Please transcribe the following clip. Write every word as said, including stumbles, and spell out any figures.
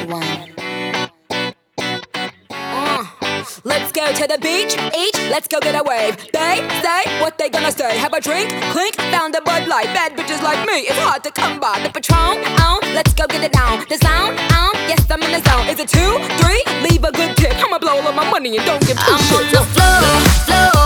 one. Uh, let's go to the beach, each, let's go get a wave. They say what they gonna say. Have a drink, clink, found a Bud Light. Bad bitches like me, it's hard to come by. The Patron, on, let's go get it down. The sound, on, yes I'm in the zone. Is it two, three? Leave a good tip. I'ma blow all of my money and don't give two I'm shits. on the floor, floor.